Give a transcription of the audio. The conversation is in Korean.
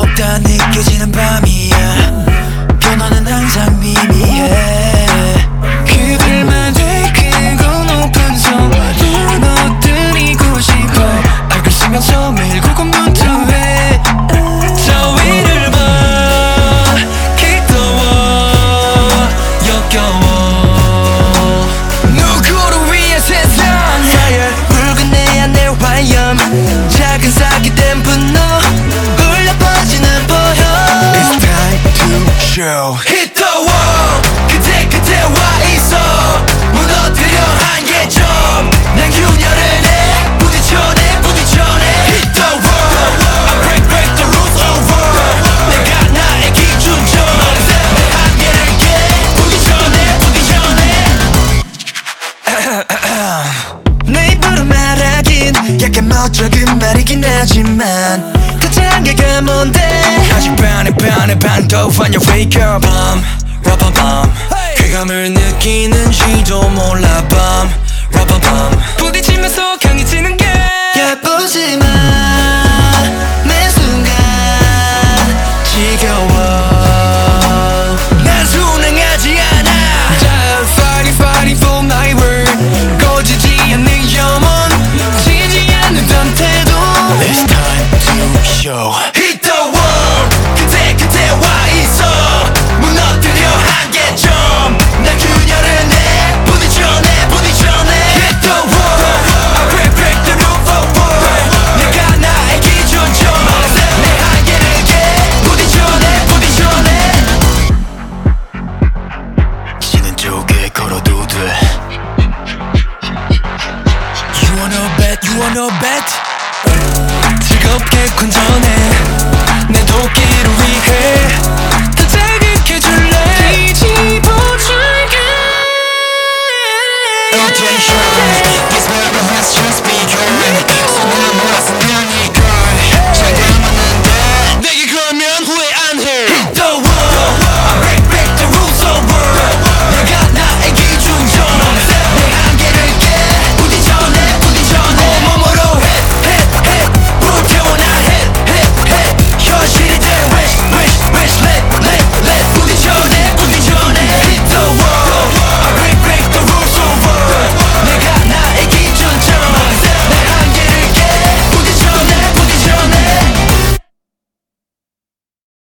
없다 느껴지는 밤이야. 변화는 항상 미미해. 그들만의 크고 높은 성 무너뜨리고 싶어. 알고 쓰면서 매일 고군분투해. 저 위를 봐 기꺼워 역겨워. 누구를 위해 세상 Fire 붉은 내 안의 화염. 작은 사기된 분노 울려 퍼지는 보여. It's time to show. Hit the wall. 그때 와 있어. 무너뜨려 한계점. 난 균열을 내. 부딪혀내. Hit the wall. I break the rules over. 내가 나의 기준점. 내 한계를 깨. 부딪혀내. 내 입으로 말하긴 약간 멋쩍은 말이긴 하지만 대체 한계가 뭔데. 아직 반도 아냐 wake up 밤 쾌감을 느끼는지도 몰라 밤 부딪히면서 강해지는 게 예쁘지만 매 순간 지겨워. 난 순응하지 않아. Fighting for my word. 꺼지지 않는 영혼 지지 않는 태도. It's time to show. Hit the wall. 그때 와 있어. 무너뜨려 한계점. 난 균열을 내. 부딪혀내. Hit the wall. I break the roof over. 내가 나의 기준점. 내 한계를 깨. 부딪혀내. 지는 쪽에 걸어도 돼. You wanna bet? 즐겁게 건져내 내 도끼를 위해.